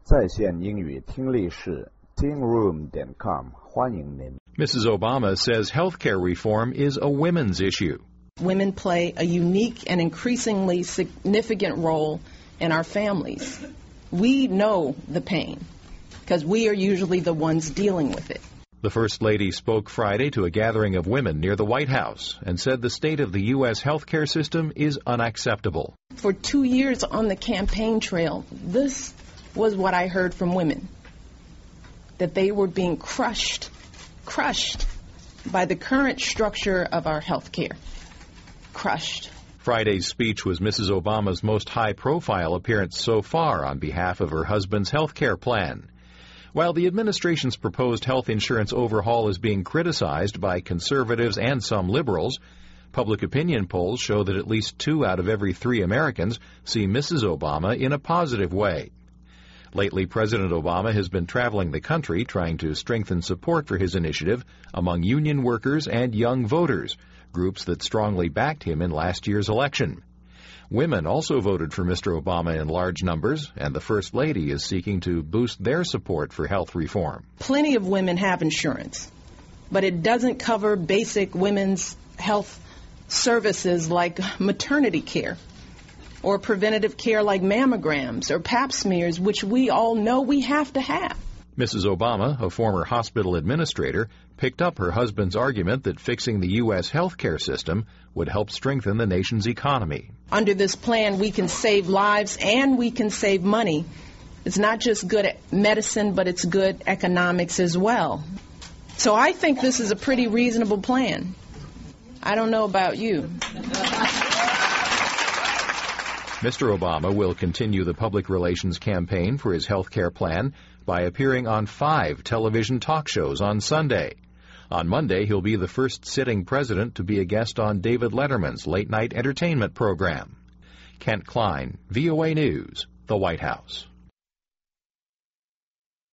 在线英语听力室 tingroom.com 欢迎您。 Mrs. Obama says health care reform is a women's issue. Women play a unique and increasingly significant role in our families. We know the pain because we are usually the ones dealing with it. The First Lady spoke Friday to a gathering of women near the White House and said the state of the U.S. healthcare system is unacceptable. For 2 years on the campaign trail, this was what I heard from women, that they were being crushed by the current structure of our healthcare. Crushed. Friday's speech was Mrs. Obama's most high-profile appearance so far on behalf of her husband's health care plan. While the administration's proposed health insurance overhaul is being criticized by conservatives and some liberals, public opinion polls show that at least 2 out of every 3 Americans see Mrs. Obama in a positive way. Lately, President Obama has been traveling the country trying to strengthen support for his initiative among union workers and young voters, groups that strongly backed him in last year's election. Women also voted for Mr. Obama in large numbers, and the First Lady is seeking to boost their support for health reform. Plenty of women have insurance, but it doesn't cover basic women's health services like maternity care or preventative care like mammograms or pap smears, which we all know we have to have. Mrs. Obama, a former hospital administrator, picked up her husband's argument that fixing the U.S. health care system would help strengthen the nation's economy. Under this plan, we can save lives and we can save money. It's not just good at medicine, but it's good economics as well. So I think this is a pretty reasonable plan. I don't know about you. Mr. Obama will continue the public relations campaign for his health care plan by appearing on 5 television talk shows on Sunday. On Monday, he'll be the first sitting president to be a guest on David Letterman's late-night entertainment program. Kent Klein, VOA News, the White House.